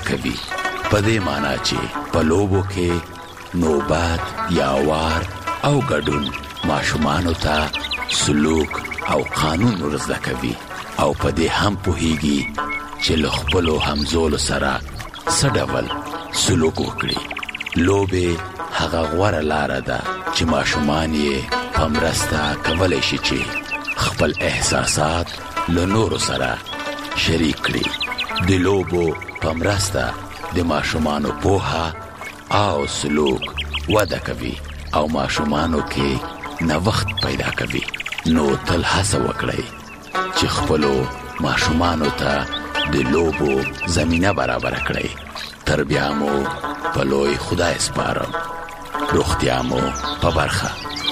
کوي، په دې معنی چې په لوبو کې نوبت یا وار او ګډون ماشومانو ته سلوک او قانون ورزده کوي او په دې هم پوهیږي چې له خپلو همزولو سره څه ډول سلوک وکړي. لوبې هغه غوره لاره ده چې ماشومان یې په مرسته کولی شي چې خپل احساسات له نورو سره شریک کړي. د لوبو په مرسته د ماشومانو پوهه او سلوک وده کوي او ماشومانو کې نوښت پیدا کوي. نو تل هڅه وکړئ چې خپلو ماشومانو ته د لوبو زمینه برابر کړئ. تربیه مو په لوی خدای سپارم، روغتیا مو په برخه.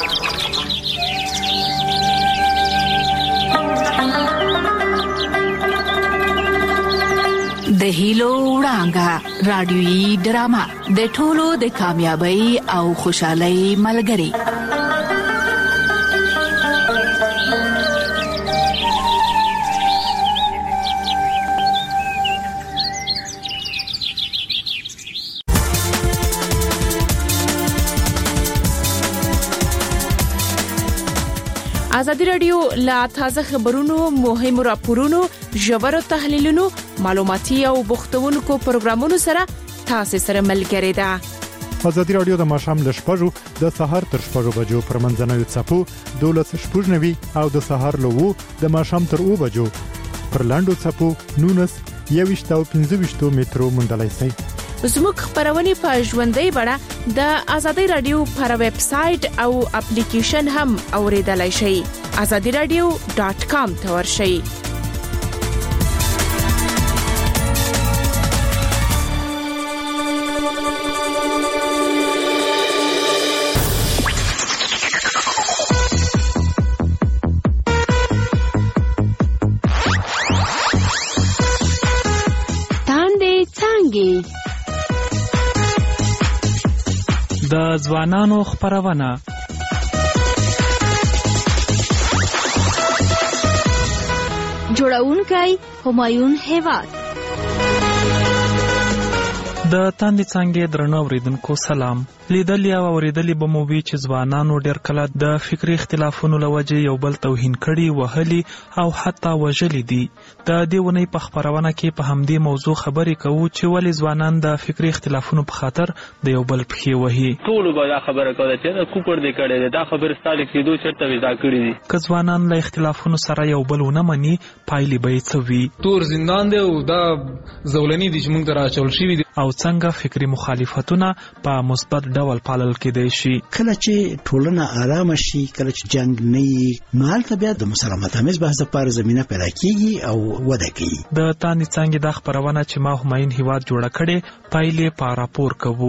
د هیلو وړانګه رادیويي ډرامه د ټولو د کامیابی او خوشحالۍ ملګری. ازادي رادیو لا تازه خبرونو، مهم راپورونو، ژور تحلیلونو، معلوماتي او بوختونکو پروګرامونو سره تاسو سره ملګری ده. ازادي رادیو د ماښام ل 6:00 د سهار تر 6:00 بجو پر منځنوي څپو 12:90 او د سهار له 2 د ماښام تر 2 بجو پر لاندو څپو 19 او 15 مترو منډلای شي. زموږ خبرونه په ژوندۍ بڼه د ازادي رادیو پر ویب سټ او اپلیکیشن هم اوریدلای شئ. azadiradio.com ته ورشئ. د ځوانانو خبرونه جوړونکی همایون هیواد. د تاندې څنګه درنو اوریدونکو سلام. لیدل یا اوریدل به مو وی چې ځوانانو ډېر کله د فکری اختلافونو لوجه یو بل توهین کړي، وهلي او حتی وژلي دي. د دې ونې په خبرونه کې په همدې موضوع خبرې کوو چې ولې ځوانان د فکری اختلافونو په خاطر د یو بل پښې وهي. ټول به دا خبره کوي چې دا کوپر دې کړي، دا خبره ستاسو کې دوه چرته ودا کړی دي. که ځوانان له اختلافونو سره یو بل ونه مني، پایلې به یې څه وي؟ تور زندان دی او دا زولنی دي چې موږ ته راچول شوي دي. او څنګه فکری مخالفتونه په مثبت ډول پالل کېدای شي. کله چې ټولنه آرام شي، کله چې جنگ نه وي، نو هلته بیا د مسالمت آمیز بحث لپاره زمینه پیدا کیږي او وده کوي. د تاندې څنګه د خبرونه چې ما همایون هیواد جوړه کړي، پایلې په راپور کوو.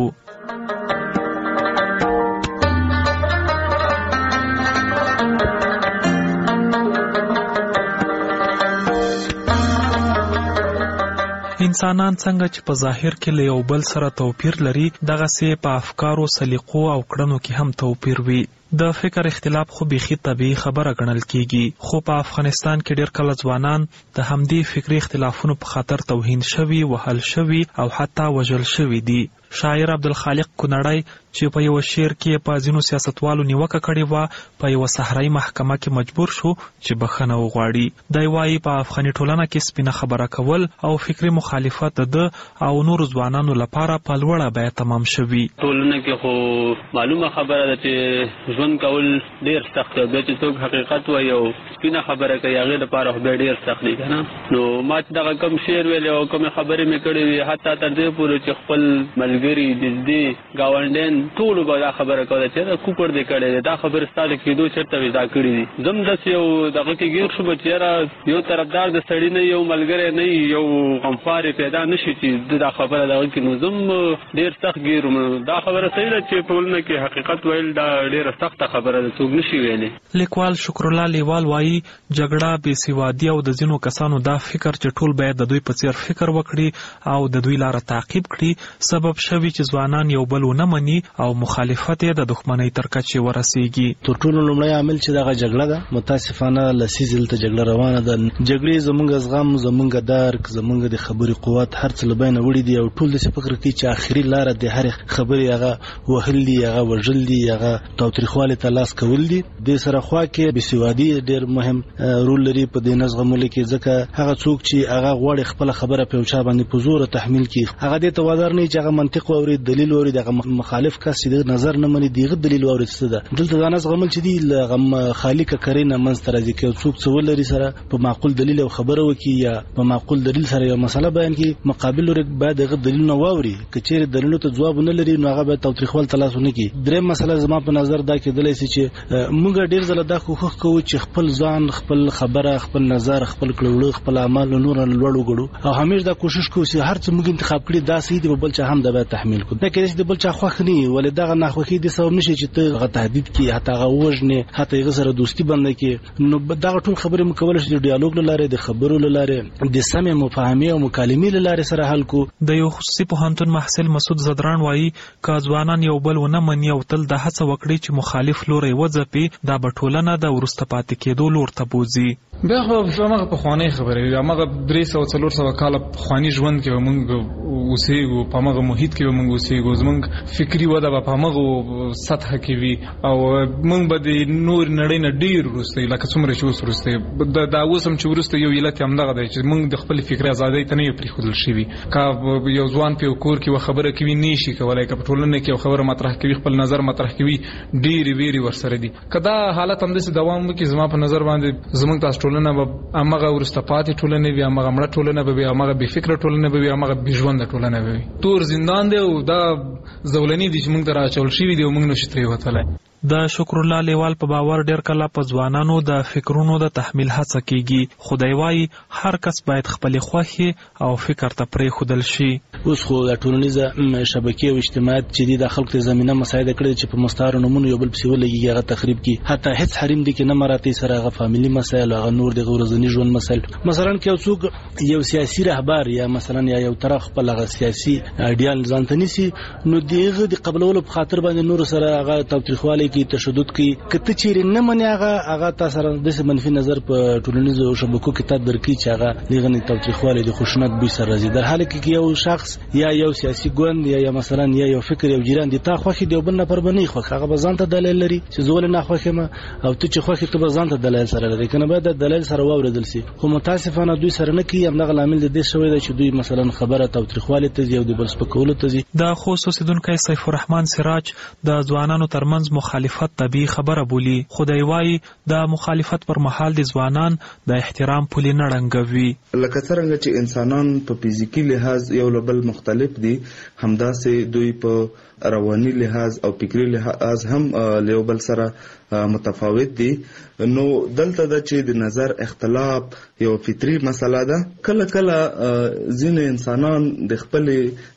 انسانان څنګه چې په ظاهر کې له یو بل سره توپیر لري، دغه سي په افکارو، سلیقو او کړنو کې هم توپیر وي. د فکر اختلاف خو بيخي طبيعي خبره ګڼل کیږي، خو په افغانستان کې ډېر کله ځوانان د همدې فکری اختلافونو په خاطر توهین شوي، وهل شوي او حتی وژل شوي دي. شاعر عبدالخالق کونړی چې په یو شعر کې په ځینو سیاستوالو نیوکه کړې و، په یو صحرایي محکمه کې مجبور شو چې بخښنه وغواړي. دی وايي په افغاني ټولنه کې سپینه خبره کول او فکری مخالفت د او نور ځوانانو لپاره په لوړه بیه تمام شوي. ټولنه کې خو معلومه خبره ده چې ژوند کول ډیر سخت دی، چې څوک حقیقت وایي او سپینه خبره کوي، هغه لپاره خو ډیر سخت دی کنه. نو ما دغه کوم شعر ویل او کوم خبرې مې کړې وي، حتی تر دې پورې چې خپل ملګری دې گاونډین ټول به دا خبره کوي چې دا کوپر دې کړي، دا خبره ستاسو کې دوه چرته ودا کړی دي. زم د یو دغه کې غیر شو چې یو طرفدار د سړی نه، یو ملګری نه، یو غمخوار پیدا نشي چې دا خبره دغه کې نو زم ډیر سخت ګیروم. دا خبره صحیح ده چې ټولنه کې حقیقت ویل دا ډیره سخته خبره ده، څوک نشي ویلي. لیکوال شکر الله لیوال وایي جګړه، بې سوادي او د ځینو کسانو دا فکر چې ټول باید د دوی په څیر فکر وکړي او د دوی لاره تعقیب کړي، سبب شوی چې ځوانان یو بل ونه مني او مخالفت یې د دښمنۍ تر کچې ورسیږي. تر ټولو لومړی عامل چې دغه جګړه ده، متاسفانه لسیزل ته جګړه روانه ده. جګړې زمونږ زغم، زمونږ درک، زمونږ د خبرې قوت هر څه لبینه وړي دي او ټول د فکر کوي چې اخري لار د هر خبرې هغه وهل دي، هغه وژل دي، هغه تاوتریخواله ته لاس کول دي. د سره خوا کې بسوادي ډېر مهم رول لري په دې نظمولو کې، ځکه هغه څوک چې هغه غوړي خپل خبره په چا باندې په زور تحمیل کوي، هغه د توادر نه چې هغه منطق او دلیل او دغه مخالف کس چې نظر نه مني دیغه دلیل او څه ده. دلته دا نظم چې دی غم خالق کرینه منځ تر ځکه څوک څول لري سره په معقول دلیل او خبره وکي یا په معقول دلیل سره یو مسله بیان کی، مقابل ور بعد دغه دلیل نه واوري، کچېر دلیل ته جواب نه لري نو هغه به توتریخوال تلاسونه کی. درې مسله زما په نظر دا کې دلې چې موږ ډیر زله دا کوښښ کوو چې خپل ځان، خپل خبره، خپل نظر، خپل کړو، خپل اعمال نور لوړ وګړو او همیش دا کوشش کوو چې هر څه موږ انتخاب کړی دا سې دی بل چا هم دا به تحمیل کو. دا کې چې بل چا خوښ نه ولې دا نه خوښي دي سبب نشي چې ته غ تهدید کی، حتی غ وژنه، حتی غ سره دوستی بند کی. نو دا ټول خبرې مکول شي د ډیالوګ لاره، د خبرو لاره، د سمې مفاهمې او مکالمې لاره سره حل کو. د یو خصوصي پوهنتون محصل مسعود زدران وایي که ځوانان یو بل ونه مني او تل د هڅه وکړي چې مخالف لوري وځپي، دا به ټولنه د ورسته پاتې کېدو لور ته بوځي. بیا خو هغه په خواني خبرې هغه 300-400 کال خواني ژوند کې موږ اوسېږو، په هغه محیط کې موږ اوسېږو، زموږ فکری وده په هغه سطح کې وي او موږ به د نور نړۍ نه ډیر وروسته لکه څومره چې اوس وروسته دا اوس هم چې وروسته یو علت هم دغه دی چې موږ د خپل فکر ازادۍ ته نه پرېښودل شوي. که یو ځوان په کور کې خبره کوي نشي کولای، که په ټولنه کې خبره مطرح کوي، خپل نظر مطرح کوي، ډېری ویری ورسره دي. که دا حالت هم داسې دوام وکړي زما په نظر باندې زموږ تاسو ټولنه به هغه ورسته پاتې ټولنه وي، هغه مړه ټولنه به وي، هغه بې فکره ټولنه به وي، هغه بې ژونده ټولنه به وي. تور زندان دی او دا زولنې دي چې موږ ته راچول شوي دي او موږ نشو ترې وتلی. د شکر الله لیوال په باور ډیر کله په ځوانانو د فکرونو د تحمیل هڅه کیږي. خدای وایي هر کس باید خپل خوښي او فکر ته پرېښودل شي. اوس خو د ټولنیزه شبکې او اجتماعات چې د خلکو ته زمينه مساعده کړې چې په مستعار نمونه یو بل پسې ولګي، هغه تخریب کی. حتی هیڅ حریم دي کې نه مراتي سره هغه فاميلي مسایل، هغه نور د ورځنی ژوند مسایل. مثلا کې یو څوک یو سیاسي رهبر یا مثلا یو طرف خپل هغه سیاسي ایډیال ځانته نیسي، نو دغه د قبلولو په خاطر باندې نور سره هغه توتریخواله کی، تشدد کی. کته چیرې نه مني هغه تاسو سره د منفي نظر په ټولنیزو شبکو کې تدبیر کی چې هغه لغنی توتریخواله د خشونت به سره راځي. در حال کې یو شخص یا یو سیاسي ګوند یا مثلا یو فکر یو جیران دي تا خوخي دی بل نه پر بنې خو هغه بزانته دلیل لري چې زول نه خوخه ما او ته چې خوخي ته بزانته دلیل سره لري، کنه به د دلیل سره واوردل سي. خو متاسفانه دوی سره نه کی هم دغه عامل د دې شوی دی چې دوی مثلا خبره توتریخواله ته یو د بل سپکولو ته د خصوصي دونکو سیف الرحمن سراج د ځوانانو ترمنځ مخالفت طبيعي خبره بولی. خدای وایي د مخالفت پر مهال د ځوانان د احترام پولي نه رنګوي. لکه څنګه چې انسانان په فزیکی لحاظ یو لبل مختلف دي، همداسې دوی په رواني لحاظ او فکری لحاظ هم له بل سره متفاوت دي. نو دلته د چې د نظر اختلاف یو فطری مسله ده. کله کله ځینې انسانان د خپل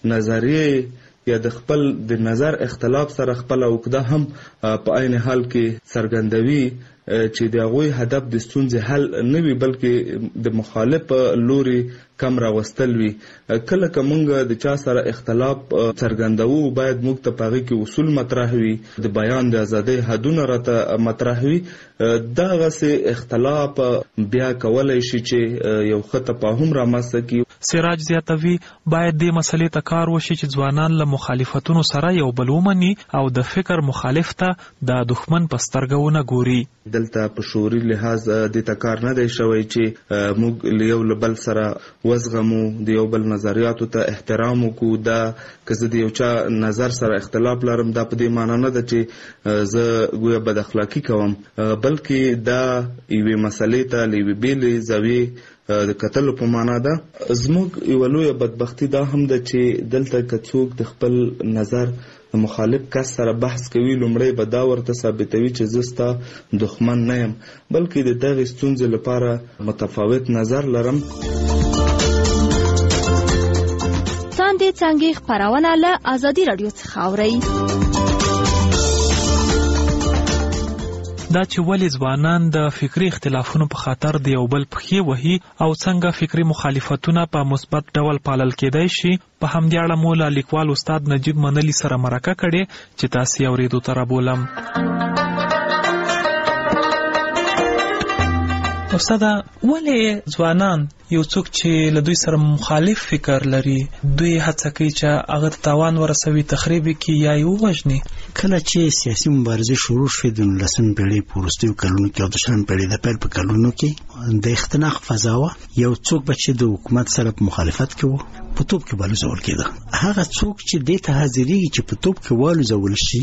نظریه یا د خپل د نظر اختلاف سره خپل عقده هم په عین حال کې څرګندوي چې د هغوی هدف د ستونزې حل نه وي بلکې د مخالف لوري کم راوستل وي. کله که مونږ د چا سره اختلاف څرګندوو باید موږ ته په هغې کې اصول مطرح وي، د بیان د ازادۍ حدونه راته مطرح وي. دغسې اختلاف بیا کولی شي چې یو ښه تفاهم رامنځته کړي. سراج زیاتوي باید دې مسلې ته کار وشي چې ځوانان له مخالفتونو سره یو بل ومني او د فکر مخالف ته د دښمن په سترګه ونه ګوري. دلته په شعوري لحاظ د تکار نه دی شوی چې موږ له یو بل سره وزغمو، د یو بل نظریاتو ته احترام وکړو. دا که زه د یو چا نظر سره اختلاف لرم دا په دې معنی نه ده چې زه ګویا بد اخلاقي کوم، بلکې دا یوې مسلې ته له یوې بېلې زاویې د کتلو په معنا ده. زموږ یوه لویه بدبختي دا هم ده چې دلته که څوک د خپل نظر د مخالف کس سره بحث کوي لومړی به دا ورته ثابتوي چې زه ستا دښمن نه یم، بلکې د دغې ستونزې لپاره متفاوت نظر لرم. څاندې څانګې خپرونه له ازادي راډیو څخه اورئ. دا چې ولې ځوانان د فکری اختلافونو په خاطر د یو بل پښې وهي او څنګه فکری مخالفتونه په مثبت ډول پالل کېدای شي. په همدې اړه مو له لیکوال استاد نجیب منلی سره مرکه کړې چې تاسو یې اورېدو ته رابولم. استاد، ولې ځوانان یو څوک چې له دوی سره مخالف فکر لري دوی هڅه کوي چې هغه ته تاوان ورسوي، تخریب کړي یا یې ووژني؟ کله چې سیاسي مبارزه شروع شوه د 19 پیړۍ په وروستیو کلونو کې او د 20 پیړۍ د پیل په کلونو کې د اختناق فضا وه. یو څوک به چې د حکومت سره په مخالفت کې و په توپ کې والوزول کېده. هغه څوک چې دې ته حاضرېږي چې په توپ کې والوزول شي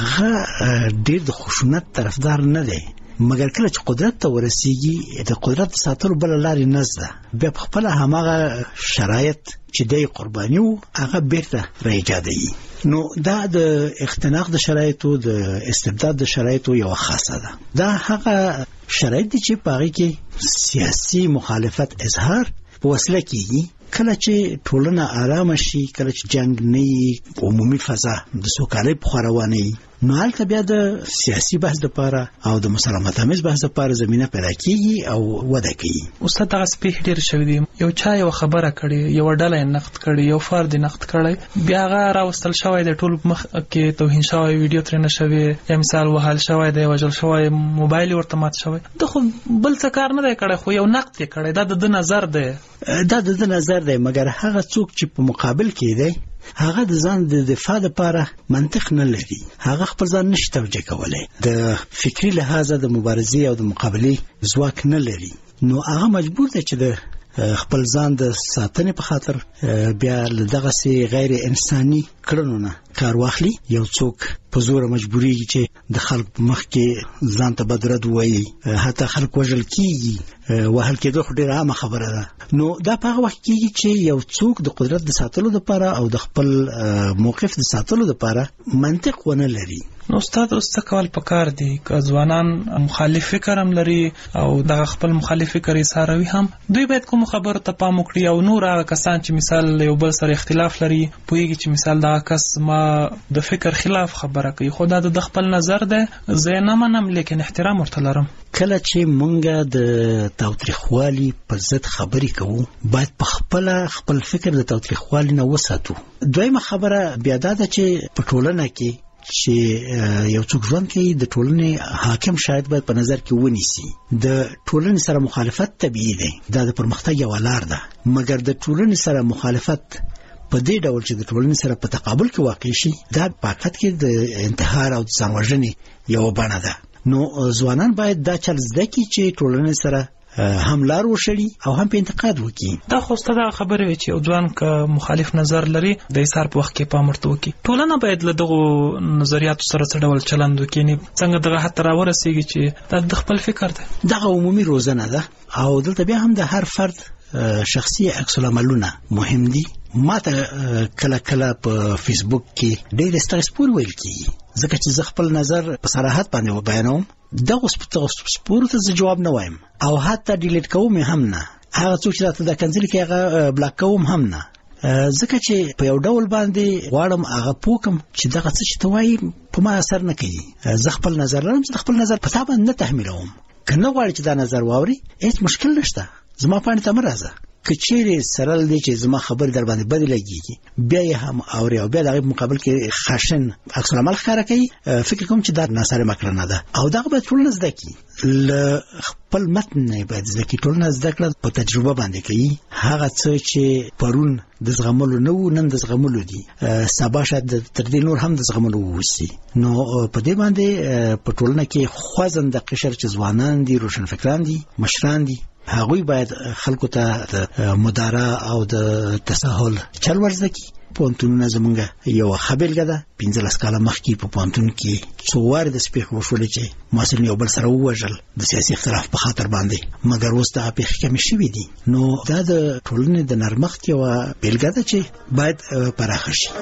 هغه ډېر د خشونت طرفدار نه دی، مګر کله چې قدرت ته ورسیږي د قدرت ساتلو بل لارې نشته، بیا په خپل هماغه شرایط چې د قرباني وو هغه بیرته راایجادوي. نو دا د اختناق د شرایطو د استبداد د شرایطو یو خاصه ده. دا هغه شرایط دي چې په هغه کې سیاسي مخالفت اظهار په وسیله کېږي. کله چې ټولنه آرامه شي، کله چې جنگ نه عمومي فضا د سوکالۍ په خوا روانه وي، نو هلته بیا د سیاسي بحث لپاره او د مسالمت آمیز بحث لپاره زمینه پیدا کېږي او وده کوي. استاد، دغه سپېښ ډېر شوي دي. یو چا یو خبره کړې، یو ډله یې نقد کړي، یو فرد یې نقد کړی، بیا هغه راوستل شوی د ټول مخ کې توهین شوی، ویډیو ترې نه شوی، یا مثال وهل شوی دی، وژل شوی، موبایل ورته مات شوی. د خو بل څه کار نه دی کړی، خو یو نقد یې کړی. دا د نظر دی، دا د نظر دی. مګر هغه څوک چې په مقابل کې دی هغه د ځان د دفاع لپاره منطق نه لري، هغه خپل ځان نشي توجیه کولی، د فکری لحاظه د مبارزې او د مقابلې ځواک نه لري. نو هغه مجبور دی چې د خپل ځان د ساتنې په خاطر بیا له دغسې غیر انساني کړنو نه کار واخلي. یو څوک په زوره مجبوریږي چې د خلک په مخ کې ځان ته بدرد ووایي، حتی خلک وژل کېږي. وهل کېدو خو ډېره عامه خبره ده. نو دا په هغه وخت کېږي چې یو څوک د قدرت د ساتلو لپاره او د خپل موقف د ساتلو لپاره منطق ونه لري. نو استاد، اوس څه کول پکار دي که ځوانان مخالف فکر هم لري او دغه خپل مخالف فکر یې ساروي هم؟ دوی باید کوم خبرو ته پام وکړي او نور هغه کسان چې مثال یو بل سره اختلاف لري پوهېږي چې مثال دغه کس ما د فکر خلاف خبره کوي، خو دا د خپل نظر دی، زه نه منم لیکن احترام ورته لرم. کله چې مونږ د تاوتریخوالي پر ضد خبرې کوو باید په خپل فکر د تاوتریخوالي نه وساتو. دویمه خبره بیا دا ده چې په ټولنه کې چې یو څوک ژوند کوي د ټولنې حاکم شاید باید په نظر کې ونیسي. د ټولنې سره مخالفت طبیعي دی، دا د پرمختګ یوه لار ده، مګر د ټولنې سره مخالفت په دې ډول چې د ټولنې سره په تقابل کې واقع شي دا په حقیقت کې د انتحار او د ځان وژنې یوه بڼه ده. نو ځوانان باید دا چل زده کړي چې ټولنې سره هم لار وشړي او هم په انتقاد وکړي. دا خو ستاسو خبره وي چې یو ځوان که مخالف نظر لري د ایثار په وخت کې پام ورته وکړي. ټولنه باید له دغو نظریاتو سره څه ډول چلند وکړي، څنګه دغه حد ته راورسېږي چې دا د خپل فکر دی. دغه عمومي روزنه ده او دلته بیا هم د هر فرد شخصي عکس العملونه مهم دي. ما ته کله کله په فیسبوک کې ډېر سپور ویل کېږي ځکه چې زه خپل نظر په صراحت باندې بیانوم. دغه سپورو ته زه جواب نه وایم او حتی ډیلیټ کوم هم نه. هغه څوک چې راته دا کنسل کوي هغه بلاک کوم هم نه، ځکه چې په یو ډول باندې غواړم هغه پوکم چې دغه څه چې ته وایي په ما اثر نه کوي. زه خپل نظر لرم، زه خپل نظر په تا باندې نه تحمیلوم. که نه غواړي چې دا نظر واوري هیڅ مشکل نشته، زما پاڼې ته مه راځه. که چیرې سرل دی چې زما خبرې در باندې بدې لګېږي بیا یې هم اوري او بیا د هغې په مقابل کې خشن عکس العمل ښکاره کوي، فکر کوم چې دا ناسمه کړنه ده او دغه باید ټولنه زده کړي. له خپل متن نه باید زده کړي. ټولنه زده کړه په تجربه باندې کوي. هغه څه چې پرون د زغملو نه وو نن د زغملو دي، سبا شاید تر دې نور هم د زغملو ووسي. نو په دې باندې په ټولنه کې خوځنده قشر چې ځوانان دي، روشنفکران دي، مشران دي، هغوی باید خلکو ته د مدارا او د تساهل چل ورزده کړي. پوهنتونونه زمونږ یوه ښه بېلګه ده. 15 کاله مخکې په پوهنتون کې څو وارې د پېښې وشولې چې محصلین یو بل سره ووژل د سیاسي اختلاف په خاطر باندې، مګر اوس دغه پېښې کمې شوې دي. نو دا د ټولنې د نرمښت یوه بېلګه ده چې باید پراخه شي.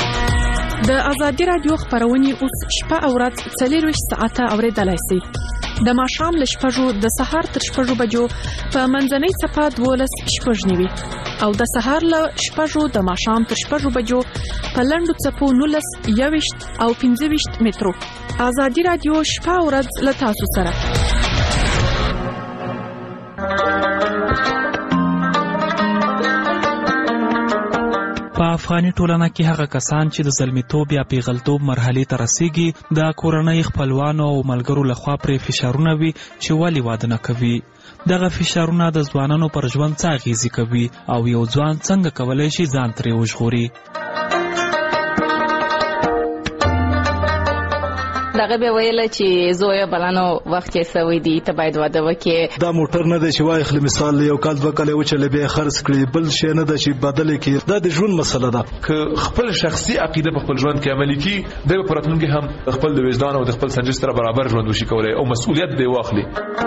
د ازادي رادیو خبرونه اوس شپه او ورځ 24 ساعته اوریدلای شئ. د ماښام له 6 د سهار تر 6 بجو په منځنۍ صفه 12:09 او د سهار له 6 د ماښام تر 6 بجو په لنډو څپو 19:21 او 15 مترو. آزادي رادیو شپه او ورځ له تاسو سره. په افغاني ټولنه کې هغه کسان چې د زلمیتوب یا پیغلتوب مرحلې ته رسیږي د کورنۍ خپلوانو او ملګرو لخوا پرې فشارونه وي چې ولې واده نه کوي. دغه فشارونه د ځوانانو پر ژوند څه اغیزې کوي او یو ځوان څنګه کولی شي ځان ترې وژغوري. دغه به ویل چې زویا بلانو وخت یې سوي دي ته باید واده وکړي. دا موټر نه دی چې وای خل مثال یو کال دوه کال وچلې به خرڅ کړي، بل شي نه دی چې بدل کړي. دا د ژوند مسله ده. که خپل شخصي عقیده په خپل ژوند کې عملي کړي د پراتونکو هم خپل د وجدان او د خپل سنجش سره برابر ژوند وشي کولای او مسؤلیت دی واخلي.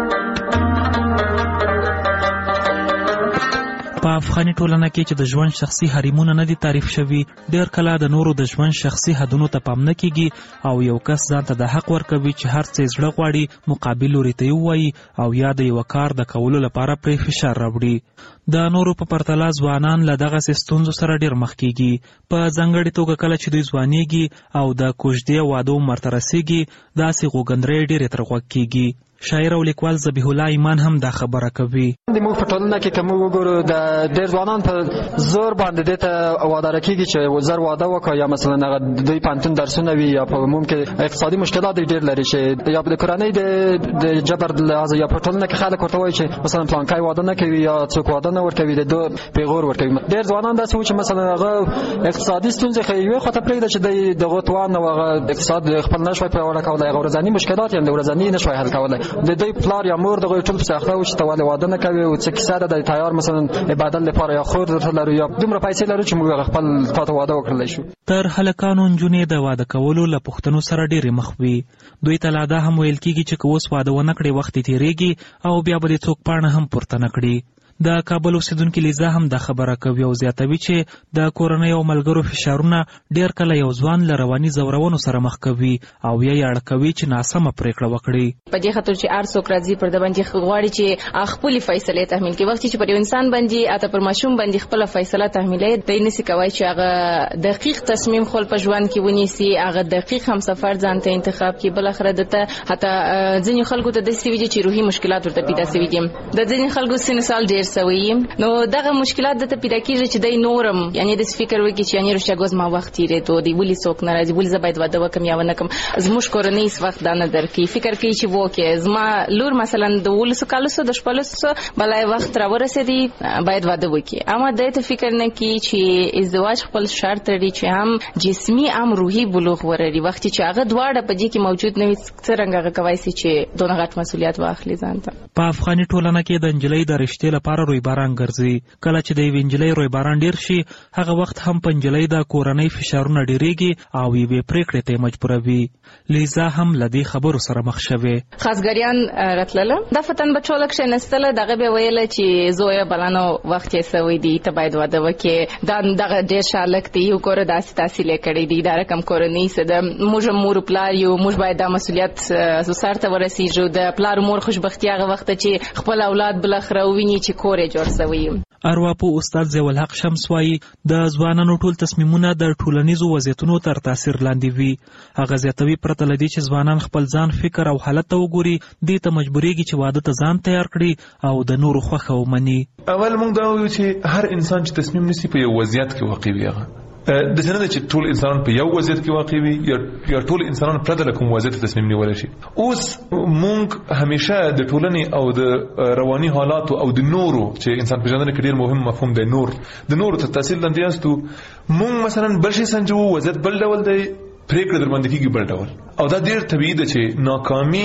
په افغاني ټولنه کې چې د ژوند شخصي حریمونه نه دي تعریف شوي، ډېر کله د نورو د ژوند شخصي حدونو ته پام نه کیږي او یو کس ځان ته د حق ورکوي چې هر څه زړه غواړي مقابل لوري ته ووایي او یا د یو کار د کولو لپاره پرې فشار راوړي. د نورو په پرتله ځوانان له دغسې ستونزو سره ډېر مخ کیږي. په ځانګړې توګه کله چې دوی ځوانېږي او د کوژدې وادو عمر ته رسیږي داسې غوږندرۍ ډېرې تر غوږ کیږي. شاعر او لیکوال ذبیح الله ایمان هم دا خبره کوي. د موږ په ټولنه کې کوم وګورو د ډېر ځوانان په زور باندې د واده راکېږي چې زر واده وکړي یا مثلا دوی پانتون درسونه وي یا په ممکن اقتصادي مشکلات ډېر لري چې یا د کورنۍ د جبر لحاظ یا په ټولنه کې خلک ورته وایي چې مثلا پلانکای واده نه کوي یا څوک واده نه ورکوي د دوه پیغور ورکوي. ډېر ځوانان داسې و چې مثلا هغه اقتصادي ستونزې خو یې خو ته پرېږده چې د غوتوان او هغه اقتصاد خپل نشوي پیاوړی کولی، هغه ورځني مشکلات یې د ورځني نشوي حل کولی. د دوی پلار یا مور دغه ټول په اخلاق چې تواله واده نه کوي او څه کیسه ده د تیار مثلا عبادت لپاره یا خور درته لري یا دومره پیسې لري چې موږ خپل تاسو واده وکړلی شو. تر هلکانو نجونې د واده کولو له پوښتنو سره ډېرې مخ وي. دوی ته لا دا هم ویل کېږي چې که اوس واده ونه کړې وخت یې تېرېږي او بیا به دې څوک پاڼه هم پورته نه کړي. د کابل اوسیدونکي لیزا هم دا خبره کوي او زیاتوي چې د کورنۍ او ملګرو فشارونه ډېر کله یو ځوان له رواني ځورونو سره مخ کوي او یا یې اړه کوي چې ناسمه پرېکړه وکړي. په دې خاطر چې هر څوک راځي پر د باندې غواړي چې خپلې فیصلې تحمیل کړي. وخت چې پر یو انسان باندې اته پر ماشوم باندې خپل فیصله تحمیلې دی نسی کوي چې هغه دقیق تصمیم خپل په ژوند کې ونیسي، هغه دقیق هم سفر ځان ته انتخاب کړي. بل اخر دته حتی ځینې خلکو ته د سوي چې روحي مشکلات ورته پیدا سوي دي. د ځینې خلکو سن سال ډېر سوي نو دغه مشکلات د ته پیدا کیږي چې د نورم یعنی د فکر وکړي چې یعنی رښتیا ما وخت یې ته دی ولې څوک ناراضي ولې زه باید واده وکم یا ونه کم. زموږ کورنۍ هیڅ وخت دا نه درکې فکر کوي چې وکه زما لور مثلا د 12 کالو سره د 15 بلای وخت را ورسېدي باید واده وکړي. اما د ته فکر نه کوي چې ازدواج خپل شرط لري چې هم جسمي هم روحي بلوغ ورري. وخت چې هغه دواړه په دې کې موجود نه وي څنګه هغه کوي چې دونه غټ مسولیت واخلي ځان ته. په افغاني ټولنه کې د انجلۍ د رشتې لپاره روی باران ګرځي. کله چې د یوې نجلۍ روی باران ډېر شي هغه وخت هم په نجلۍ د کورنۍ فشارونه ډېرېږي او یوې پرېکړې ته یې مجبوروي. لیزا هم له دې خبرو سره مخ شوې. خاصګریان راتلله د فتن بچوله کښېنستله دغه به ویله چې زویه بلانو وخت یې سوی دی ته باید واده وکړې. دغه ډېر ښه هلک دی یو کوره داسې تحصیل یې کړی دی دا رقم کورنۍ څه ده موږ مور پلار یو موږ باید دا مسؤلیت سر ته ورسېږو. د پلار مور خوشبختي هغه وخت چې خپل اولاد بالاخره وویني چې کور یې جوړ سوی. ارواپوه استاد ضیاءالحق شمس وایي د ځوانانو ټول تصمیمونه د ټولنیزو وضعیتونو تر تاثیر لاندې وي. هغه زیاتوي پرته له دې چې ځوانان خپل ځان فکر او حالت ته وګوري دې ته مجبورېږي چې واده ته ځان تیار کړي او د نورو خوښه ومني. اول موږ دا وایو چې هر انسان چې تصمیم نیسي په یو وضعیت کې واقع وي. هغه د څنګه چې ټول انسانان په یو وضعیت کې واقع وي یا ټول انسانان پرته له کوم وضعیت تصمیم نیول شي. اوس موږ همیشه د ټولنې او د رواني حالاتو او د نورو چې انسان پیژندنه کې ډېر مهم مفهوم دی د نورو تر تاثیر لاندې یاستو. موږ مثلا بل شي سنجو وضعیت بل ډول دی پریکړه در باندې کیږي بل ډول او دا ډېر طبیعي ده چې ناکامي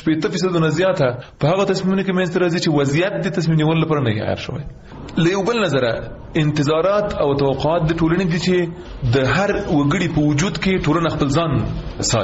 80% نه زیاته په هغه تصمیمونو کې منځته راځي چې وضعیت د تصمیم نیول لپاره نه عیار شوی. له یو بل نظره انتظارات او توقعات د ټولنې دي چې د هر وګړي په وجود کې ټولنه خپل ځان ساتي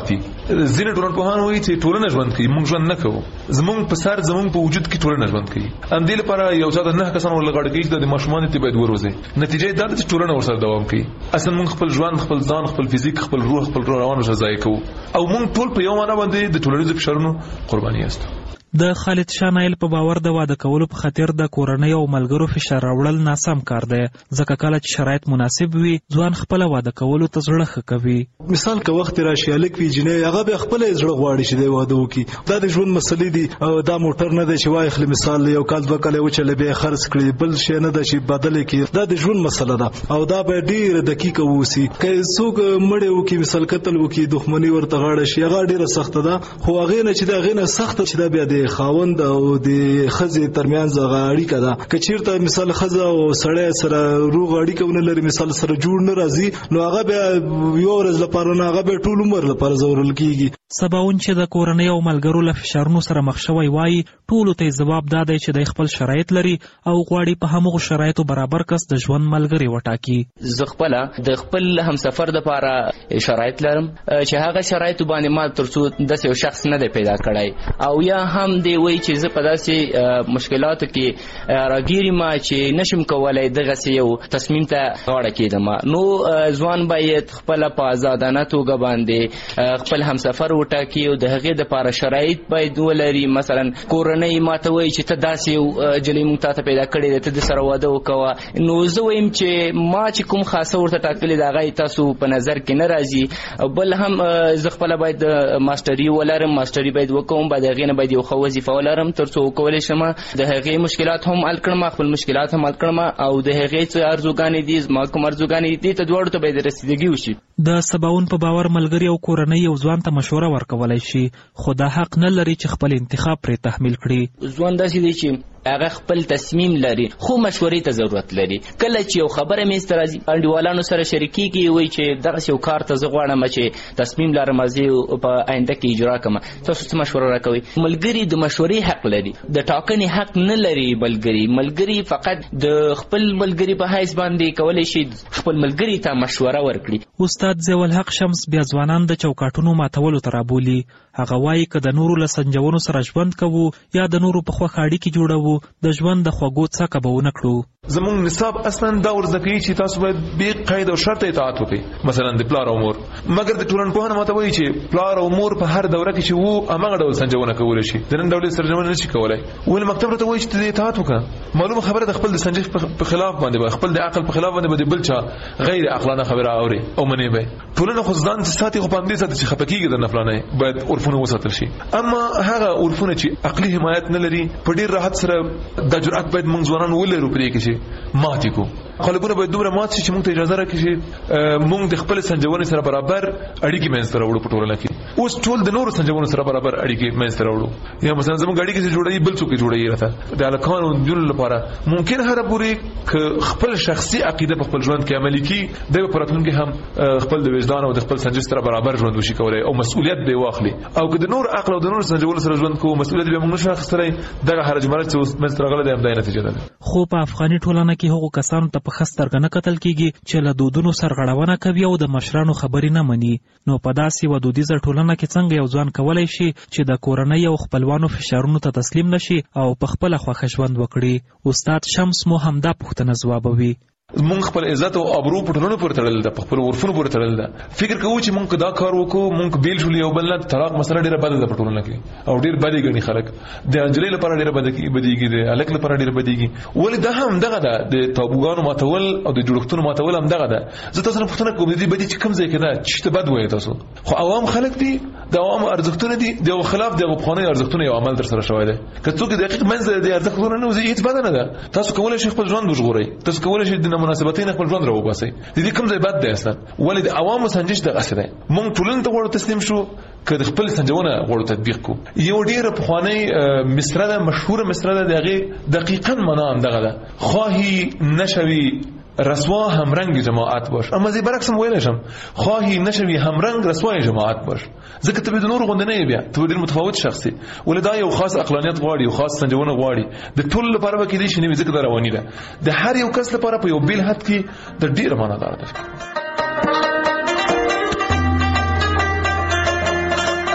ځینې ټولنپوهان وایي چې ټولنه ژوند کوي، موږ ژوند نه کوو. زموږ په سر زموږ په وجود کې ټولنه ژوند کوي. ام دې لپاره یو ځای د 9 کسانو لغړ کې د ماشومان ته باید وروزي. نتیجه دا ده چې ټولنه ورسره دوام کوي. اصل موږ خپل ژوند، خپل ځان، خپل فزیک، خپل روح، خپل روان ورسره ځای کوو او موږ ټول په یو معنا باندې د ټولنیزو فشارونو قرباني یاست. د خالد شاه نایل په باور د واده کولو په خاطر د کورنۍ او ملګرو فشار راوړل ناسم کار دی، ځکه کله چې شرایط مناسب وي ځوان خپل واده کولو ته زړه ښه کوي. مثال که وخت راشي الک وی جنې هغه به خپل زړه غواړي چې دی واده وکړي. دا د ژوند مسلې دي او دا موټر نه دی چې وای خل مثال یو کال دوه کال وچلې به خرڅ کړي، بل شي نه دی چې بدل کړي. دا د ژوند مسله ده او دا به ډیر دقیق ووسی. که څوک مړ وکړي مثال قتل وکړي دښمنی ورته غاړه شي، هغه ډیره سخت ده. خو هغه نه چې دا غینه سخت چې دا بیا د خاوند او د خزې ترمنځ اړیکه ده. که چیرته مثال خزه او سړی سره روغ اړیکه ونه لري، مثال سره جوړ نه راځي، نو هغه بیا یو ورځ لپاره نه، هغه به ټول عمر لپاره زورل کیږي. سباون چې د کورنۍ او ملګرو له فشارونو سره مخ شوی وای، ټولو ته جواب دادی چې د خپل شرایط لري او غواړي په همغو شرایطو برابر کس د ژوند ملګری وټاکي. زه خپل د خپل همسفر لپاره شرایط لرم چې هغه شرایط باندې ما ترڅو د یو شخص نه دی پیدا کړی، او یا هم دی وای چې زه په داسې مشکلاتو کې راګیرم چې نشم کولای دغه یو تصمیم ته غاړه کېدم. نو ځوان باید خپل په آزادانه توګه باندې خپل همسفر وټاکي او د هغې دپاره شرایط باید ولري. مثلا کورنۍ ماته وایي چې ته داسې یو جلۍ موږ تا ته پیدا کړې ده، ته د سره واده وکوه. نو زه وایم چې ما چې کوم خاصه ورته ټاکلې ده هغه تاسو په نظر کې نه راځي. بل هم زه خپله باید ماسټري ولرم، ماسټري باید وکوم، بعد هغې نه باید یو ښه وظیفه ولرم تر څو وکولی شم د هغې مشکلات هم حل کړم، خپل مشکلات هم حل کړم، او د هغې څه ارزوګانې دي زما کوم ارزوګانې دي ته دواړو ته باید رسیدګي وشي. د سباون په باور ملګري او کورنۍ یو ځوان ته مشوره ورکولی شي، خو دا حق نه لري چې خپل انتخاب پرې تحمیل کړي. ځوان داسې دی چې هغه خپل تصمیم لري خو مشورې ته ضرورت لري. کله چې یو خبره منځته راځي انډیوالانو سره شریکېږي، وایي چې دغسې یو کار ته زه غواړم چې تصمیم لرم زه په آینده کې اجرا کړم، تاسو څه مشوره راکوئ؟ ملګري د مشورې حق لري، د ټاکنې حق نه لري. ملګري فقط د خپل ملګري په حیث باندې کولی شي خپل ملګري ته مشوره ورکړي. استاد ضیاءالحق شمس بیا ځوانان د چوکاټونو ماتولو ته رابولي. هغه وایي که د نورو له سنجونو سره ژوند کوو یا د نورو په خوښه اړیکې جوړوو، د ژوند د خوږو څکه به ونه کړو. زمونږ نصاب اصلا دا ورزده کوي چې تاسو باید بې قید او شرط اطاعت وکړئ، مثلا د پلار او مور. مګر د ټولنپوهنه ماته وایي چې پلار او مور په هر دوره کې چې وو همغه ډول سنجونه کولی شي، د نن ډول سنجونه نشي کولی. ولې مکتب راته وایي چې ته اطاعت وکړه. معلومه خبره د خپل د سنجش په خلاف باندې، خپل د عقل په خلاف باندې بل چا غیر عقلانه خبره اوري او منې به ټولنه خو ځان ساتي، خو باندې ساتي چې خپکیږي د نفلانه باید عرفونه وساتل شي. اما هغه عرفونه چې عقلي حمایت نه لري، په ډیر راحت سره د جرأت باید موږ ځوانان ولرو پرې کې چې ماتې کو. خلکونه باید دومره مات شي چې موږ ته اجازه راکړي چې موږ د خپل سنجونې سره برابر اړیکې منځته راوړو په ټولنه کې. اوس ټول د نورو سنجونو سره برابر اړیکې منځته راوړو، یا مثلا زموږ اړیکې چې جوړوي بل څوک جوړوي راته د هلکانو نجونو لپاره ممکن هر پورې که خپل شخصي عقیده په خپل ژوند کې عملي کړي، د په راتلونکي هم خپل د وجدان او د خپل سنجش سره برابر ژوند وشي کولی او مسؤلیت به واخلي. او که د نور عقل او د نور سنجونو سره ژوند کوو، مسؤلیت به موږ نشو اخیستلی. دغه حرج مرج چې منځته راغلی دی همدا نتیجه ده. خو په افغاني ټولنه کې هغو کسانو ته په ښه سترګه نه کتل کېږي چې له دودونو سرغړونه کوي او د مشرانو خبرې نه مني. نو په داسې یوه دودیزه ټولنه کې څنګه یو ځوان کولی شي چې د کورنۍ او خپلوانو فشارونو ته تسلیم نشي او په خپله خوښه ژوند وکړي؟ استاد شمس مو همدا پوښتنه ځوابوي. مونږ خپل عزت او ابرو په ټولنو پورې تړل ده، په خپل عرفونو پورې تړل ده. فکر کوو چې مونږ دا کار وکړو، مونږ بیل شو یو بل نه. طلاق مسله ډیره بده ده په ټولنه کې او ډیر بدی ګڼي خلک. د انجلۍ لپاره ډیره بدیږي، د الک لپاره ډیره بدیږي. ولې دا هم دغه ده، د تابوګانو ماتول او د جوړښتونو ماتول هم دغه ده. زه تاسو نه پوښتنه کوم دي بدی چې کوم ځای کې ده چې ته بد وایې تاسو، خو عوام خلک دي، د عوام ارزښتونه دي، د خلاف د غوښنې ارزښتونه یو عمل در سره شوی دی. که څوک دقیق منځ د ارزښتونه نه وزي هیڅ بد نه ده. تاسو کولای شئ خپل ژوند وژغورئ، تاسو کولای شئ د مناسبتین خپل ژوند راوباسئ. د دې کوم ځای بد دی اصلا؟ ولې د عوامو سنجش دغه څه دی. موږ ټولنې ته غواړو تسلیم شو که د خپل سنجونه غواړو تطبیق کو. یو ډیره پخوانۍ مصره ده، مشهوره مصره ده، دغه دقیقاً معنا هم دغه ده: خواهی نشوی رسوا همرنگ جماعت باش. اما زی برعکس هم ویلی شم: خواهی نشوی همرنگ رسوای جماعت باش. ځکه ته به د نورو غوندې نه یې، بیا ته به ډېر متفاوت شخص یې. ولې دا یو خاص عقلانیت غواړي، یو خاص سنجونه غواړي. د ټولو لپاره به کېدای شي نه وي، ځکه دا رواني ده. د هر یو کس لپاره په یو بیل حد کې د ډېره معناداره ده.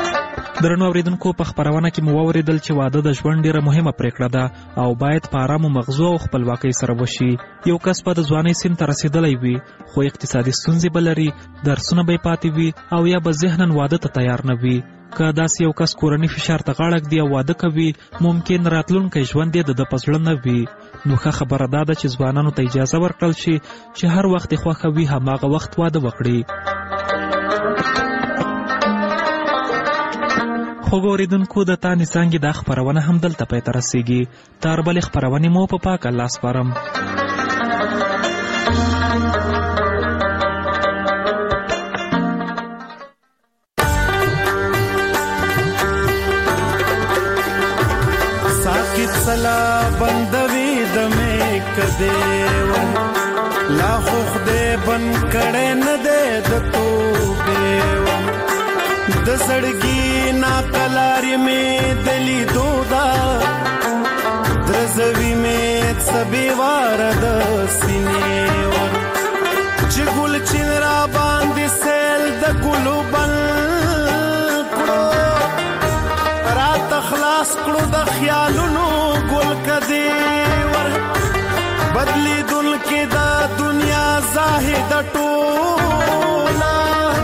درنو اوریدونکو په خبرونه کې مو واوریدل چې واده د ژوند ډیره مهمه پریکړه ده او باید په آرامو مغزو او خپلواکۍ سره وشي. یو کس په د ځوانۍ سن ته رسیدلی وي خو اقتصادي ستونزې به لري، درسونه به یې پاتې وي او یا به ذهناً واده ته تیار نه وي. که داسې یو کس کورني فشار ته غاړه ږدي او واده کوي، ممکن راتلونکی ژوند یې د په زړه نه وي. نو ښه خبره دا ده چې ځوانانو ته اجازه ورکړل شي چې هر وخت یې خوښه وي هماغه وخت واده وکړي. خوږ اوریدونکو د تانې څانګې دا خپرونه هم دلته پای ته رسیږي. تر بلې خپرونې مو په پاک الله سپارم. ساکت سلا بندوي د مې کدی لا خو خدای بن کړه نه دې د توبې د زړګي نا کلاري مې دلی دودا درزوي مې سبي وار د سینې ور چې ګل چې را باندې سیل د ګلو بل کړو رات خلاص کړو د خیالونو ګل کدي ور بدلی دل کې د دنیا زاهد ټولا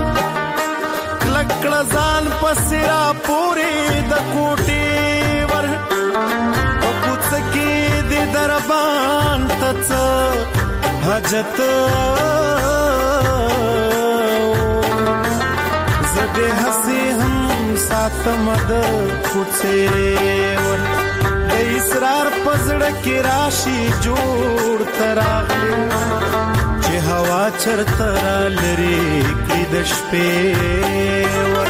لکړه ځان پسرا پوری د کوټي ور او کوڅ کې د دربان تڅ حاجت زده هسي هم ساتم د کوڅه ور د اسرار پزړه کې راشي جوړ تراغلي چې هوا چرته را لري کې د شپې ور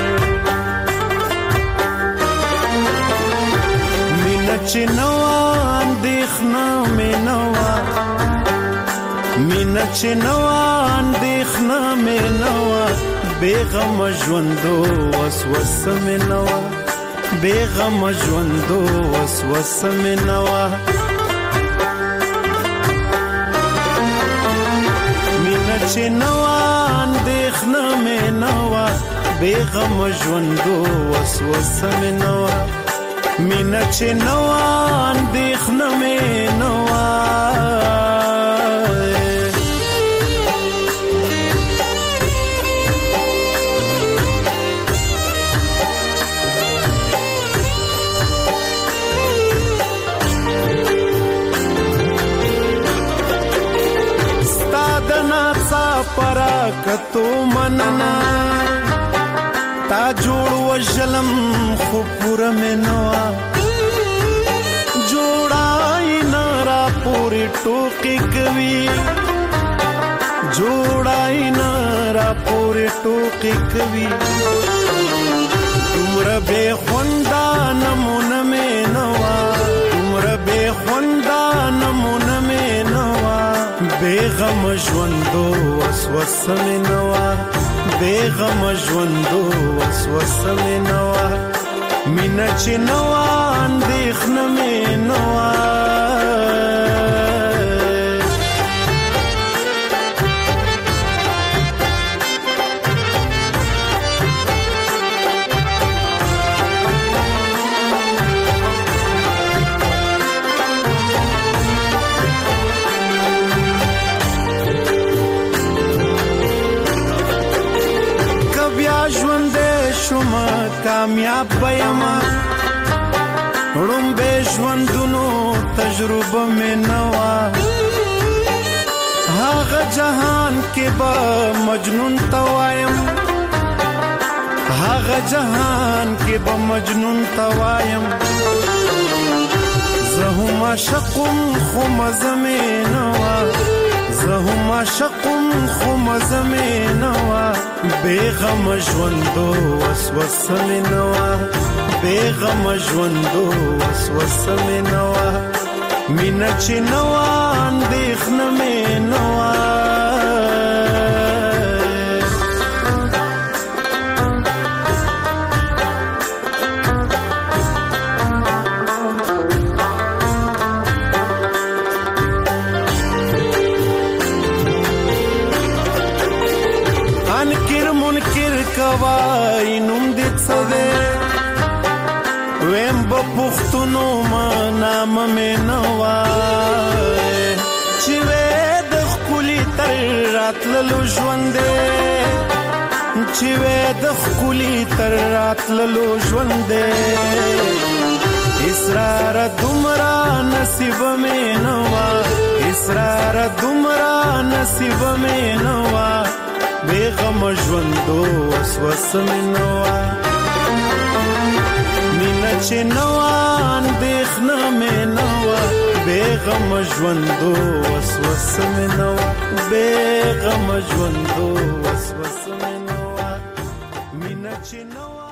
مینه چې نوا اندېښنه مې نوا مینه چې نوا اندېښنه مې نوا بېغم ژوندو وسوسه مې نوا بېغم ژوندو وسوسه مې نوا مینه چې نوا اندېښنه مې نوا بېغم ژوندو وسوسه مې نوا مینه چې نوا اندېښنه مې نوا پرا کتو مننا تا جوړ وجلم خو پورا منوا جوړای نارا پوری ټوکی کوي جوړای نارا پوری ټوکی کوي تمر به خوندا نمونه منوا تمر به خوندا نمونه منوا بېغم ژوندو وسوسه مې نوا بېغم ژوندو وسوسه مې نوا مینه چې نوا اندېښنه مې نوا کامیاب بېما رومبه ژوندونو تجربه مې نوا هغه جهان کې به مجنون توایم هغه جهان کې به مجنون توایم زه هم عاشقم خو مزه مې نوا زه هم عاشقم خو مزه مې نوا بېغم ژوندو وسوسه مې نوا بېغم ژوندو وسوسه مې نوا مینه چې نوا اندېښنه مې نوا کوای نوم دې څه دی پختونو نام مې نوا چې وې د خولي تر راتللو ژوندې چې وې د خولي تر راتللو ژوندې اسرار دومره نصیب مې نوا اسرار دومره نصیب مې نوا بیغم ژوندو وسوس مې نوا مینا چې نوا اندېښنه مې نوا بیغم ژوندو وسوس مې نوا بیغم ژوندو وسوس مې نوا مینا چې نوا